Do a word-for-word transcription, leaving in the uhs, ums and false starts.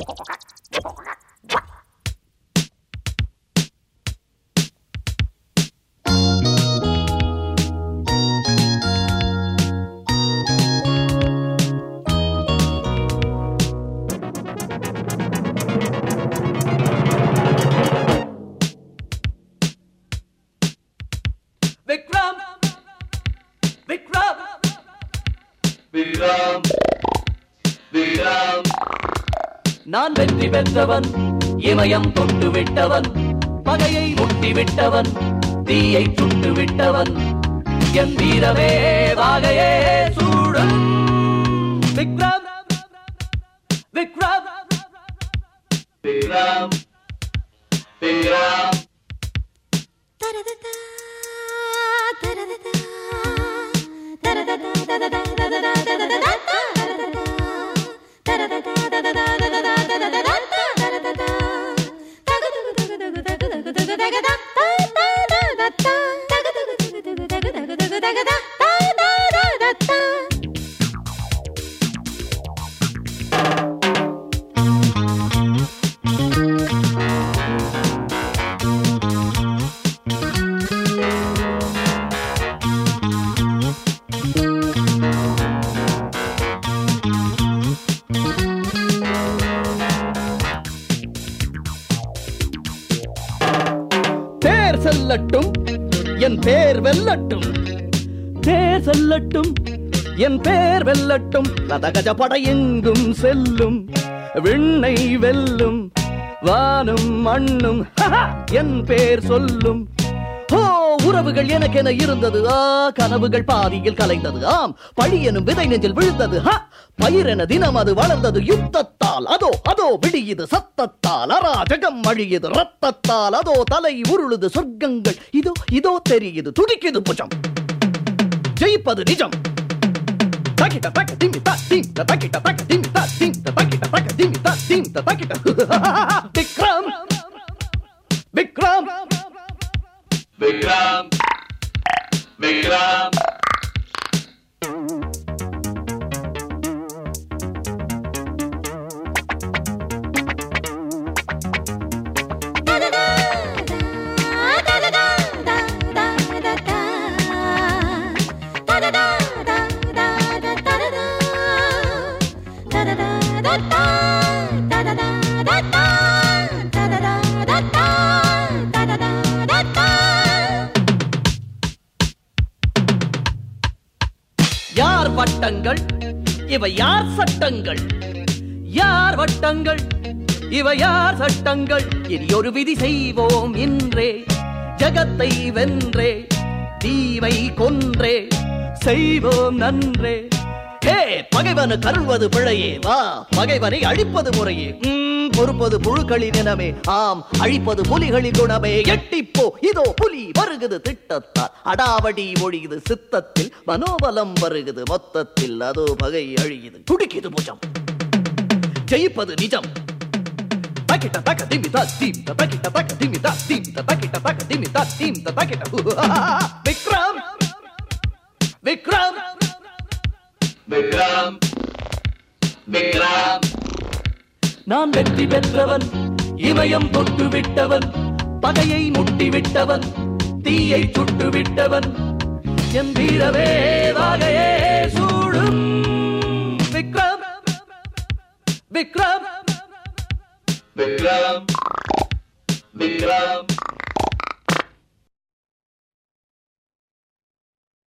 விக்ரம் விக்ரம் விக்ரம் விக்ரம் நான் வெற்றி பெற்றவன், இமயம் தொட்டு விட்டவன், பகையை முட்டி விட்டவன், தீயை சுட்டு விட்டவன், என் வீரமே வாகையே சூடும். விக்ரம் விக்ரம் விக்ரம் விக்ரம் செல்லட்டும் என் பேர் வெல்லட்டும், தேர் செல்லட்டும் என் பேர் வெல்லட்டும், ரதகஜ படை எங்கும் செல்லும், விண்ணை வெல்லும், வானும் மண்ணும் என் பேர் சொல்லும். ஓ உறவுகள் எனக்கென இருந்தது, ஆ கனவுகள் பாதியில் கலைந்தது, ஆம் பழி எனும் விதை நெஞ்சில் விழுந்தது, பயிரென தினம் அது வளர்ந்தது யுத்தத்தால், அதோ அதோ விடியுது சத்தத்தால், அராஜகம் அழியுது ரத்தத்தால், அதோ தலை உருளுது சொர்க்கங்கள் இதோ இதோ தெரியுது துடிக்குது புஜம், ஜெயிப்பது நிஜம். தக்கிட்ட தக்க திமி தா திம் தக்கிட்ட தக்க திமி தா திம் தக்கிட்ட தக்க திமி தா திம் தக்கிட்ட. விக்ரம் விக்ரம் விக்ரம் விக்ரம் யார் வட்டங்கள் இவை யார் சட்டங்கள், யார் வட்டங்கள் இவை யார் சட்டங்கள், இனி ஒரு விதி செய்வோம் இன்றே, ஜகத்தை வென்றே, தீவை கொன்றே, செய்வோம் நன்றே. ஹே பகைவனு கருள்வது பிழையே, வா பகைவனை அழிப்பது முறையே, பொறுப்பது புழுக்களின் இனமே, ஆம் அழிப்பது புலிகளின் குணமே. எட்டிப்போ இதோ புலி வருகுது திட்டத்தால், அடாவடி ஒழியுது சித்தத்தில், மனோபலம் வருகுது மொத்தத்தில், அதோ பகை அழியுது துடிக்குது புஜம், ஜெயிப்பது நிஜம். தக்கிட்ட தக்க திமி தா தீம் தக்கிட்ட தக்க திமி தா தீம் தக்கிட்ட தக்க திமி தா தீம் தக்கிட்ட. விக்ரம் விக்ரம் விக்ரம் விக்ரம் நான் வெற்றி பெற்றவன், இமயம் தொட்டு விட்டவன், பகையை முட்டி விட்டவன், தீயை சுட்டு விட்டவன், என் வீரவே வாகையே சூடும். விக்ரம் விக்ரம் விக்ரம் விக்ரம்